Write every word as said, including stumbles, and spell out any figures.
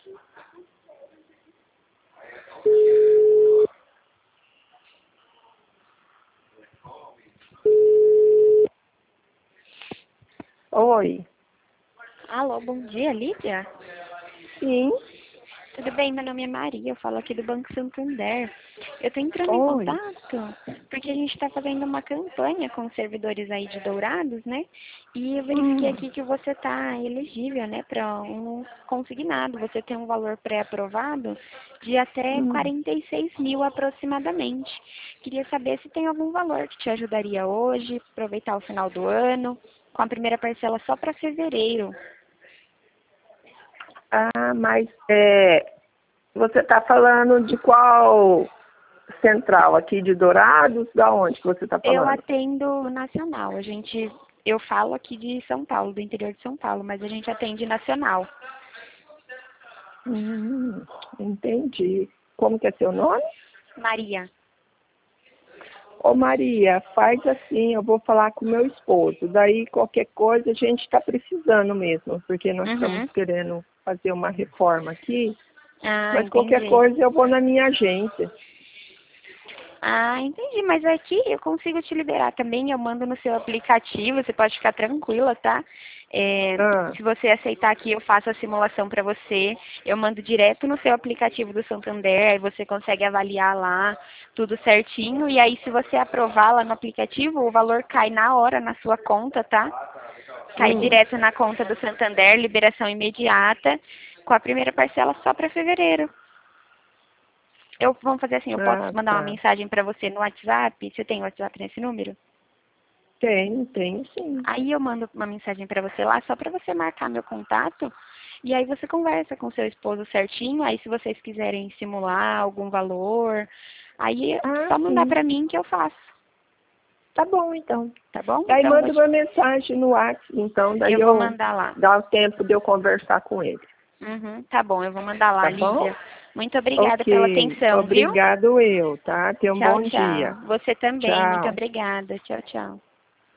Oi. Alô, bom dia, Lídia? Sim. Tudo bem? Meu nome é Maria, eu falo aqui do Banco Santander. Eu tô entrando em Oi. contato porque a gente está fazendo uma campanha com os servidores aí de Dourados, né? E eu verifiquei Hum. aqui que você tá elegível, né, para um consignado. Você tem um valor pré-aprovado de até Hum. quarenta e seis mil aproximadamente. Queria saber se tem algum valor que te ajudaria hoje, aproveitar o final do ano, com a primeira parcela só para fevereiro. Ah, mas é, você está falando de qual central? Aqui de Dourados? Da onde que você está Eu falando? atendo nacional. A gente, eu falo aqui de São Paulo, do interior de São Paulo, mas a gente atende nacional. Hum, entendi. Como que é seu nome? Maria. Ô Maria, faz assim, eu vou falar com meu esposo. Daí qualquer coisa a gente está precisando mesmo, porque nós estamos Uhum. querendo fazer uma reforma aqui. Ah, Mas qualquer entendi. coisa eu vou na minha agência. Ah, entendi. Mas aqui eu consigo te liberar também. Eu mando no seu aplicativo. Você pode ficar tranquila, tá? É, Ah, se você aceitar aqui, eu faço a simulação para você. Eu mando direto no seu aplicativo do Santander. Aí você consegue avaliar lá tudo certinho. E aí, se você aprovar lá no aplicativo, o valor cai na hora na sua conta, tá? Cai hum, direto na conta do Santander, liberação imediata, com a primeira parcela só para fevereiro. Eu, vamos fazer assim, eu posso ah, mandar uma tá. mensagem para você no WhatsApp? Você tem WhatsApp nesse número? Tenho, tenho sim. Aí eu mando uma mensagem para você lá, só para você marcar meu contato. E aí você conversa com seu esposo certinho. Aí se vocês quiserem simular algum valor, aí é Ah, só mandar sim. para mim que eu faço, Tá bom, então. tá bom? Daí Então eu vou, manda te- uma mensagem no WhatsApp, então, daí eu vou eu mandar lá. dá o tempo de eu conversar com ele. Uhum, tá bom, eu vou mandar lá, Tá bom? Lídia. Muito obrigada pela Ok. atenção, viu? Obrigado eu, tá? Tenha um Tchau, bom tchau. dia. Você também, muito Tchau. obrigada. Tchau, tchau.